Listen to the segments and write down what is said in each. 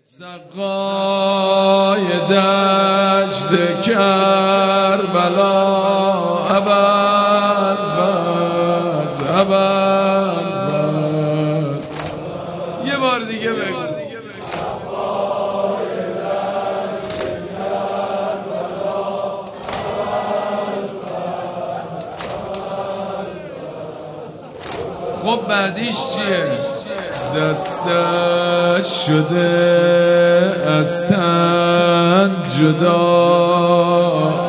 سقای دشت کربلا ابوالفضل یه بار دیگه بگو. خب بعدیش چیه؟ دستش شده از تن جدا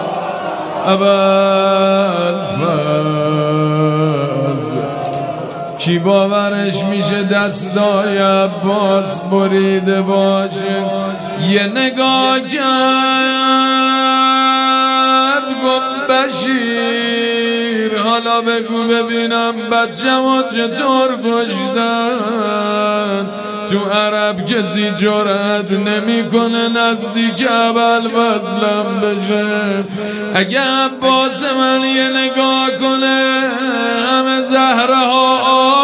ابوالفضل کی باورش میشه دستای عباس بریده باشه؟ یه نگاه کرد گفت بشیر حالا بگو ببینم بچه‌مو چطور کشتن؟ تو عرب کسی جرأت نمیکنه نزدیک ابوالفضلم بشه. اگه عباس من یه نگاه کنه همه زهره ها آب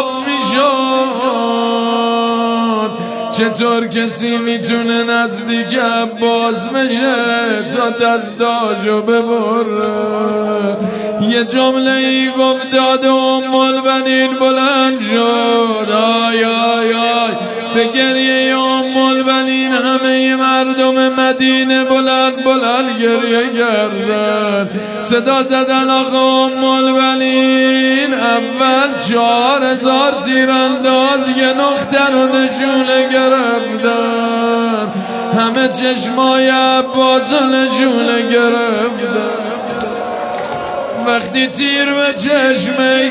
میشد، چطور کسی میتونه نزدیک عباس بشه تا دستاشو ببره؟ یه جمله ای گفت داد ام البنین بلند شد، آی آی آی به گریه ام البنین همه مردم مدینه بلند بلند گریه کردن. صدا زدن آقا ام البنین اول 4000 تیرانداز یه نقطه رو نشونه گرفتن، همه چشمای عباس رو نشونه گرفتن. وقتی تیر به چشمش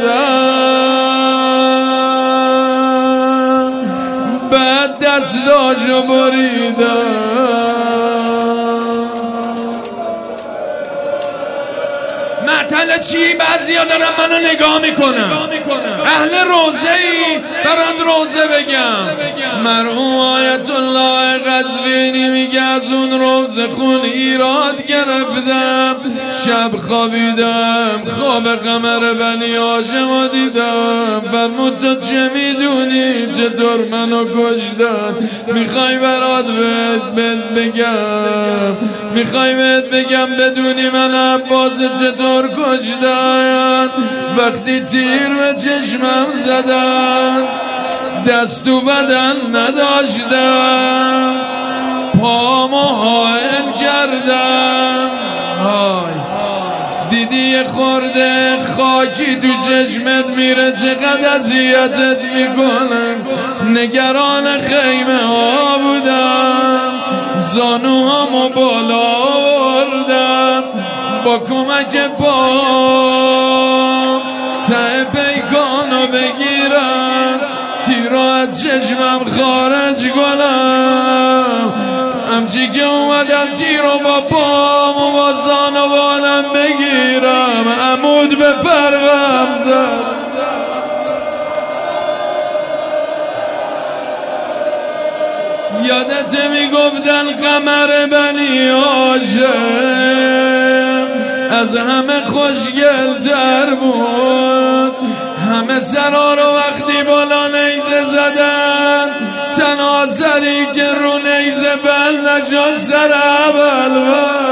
زدن بعد دستاشو بریدن. معطل چی؟ بعضی ها دارن منو نگاه میکنن، اهل روزه ای برند روزه بگم. مرحوم آیت الله قزوینی میگه از اون روزه خون ایراد گرفتم، شب خوابیدم خواب قمر بنی هاشم دیدم، فرمود تو چه میدونی چطور منو کشتن؟ میخوای برات بهت بگم، میخوای بهت بگم بدونی من عباس چطور کشتن؟ وقتی تیر به چشمم زدن دست و بدن نداشتم، پامو حائل کردم. دیدی یه خورده خاکی تو چشمت میره چقدر اذیتت میکنه. نگران خیمه ها بودم، زانوهامو بالا آوردم، با کمک پام ته پیکانو بگیرم، تیرو از چشمم خارج کنم. همچی که اومدم تیرو با پام و با زانوانم بگیرم، عمود به فرقم زد. یادت میگفتن قمر بنی هاشم از همه خوشگل تر بود، همه سرا رو وقتی بالا نیزه زدن تنها سری که رو نیزه بل نشد سر ابوالفضل.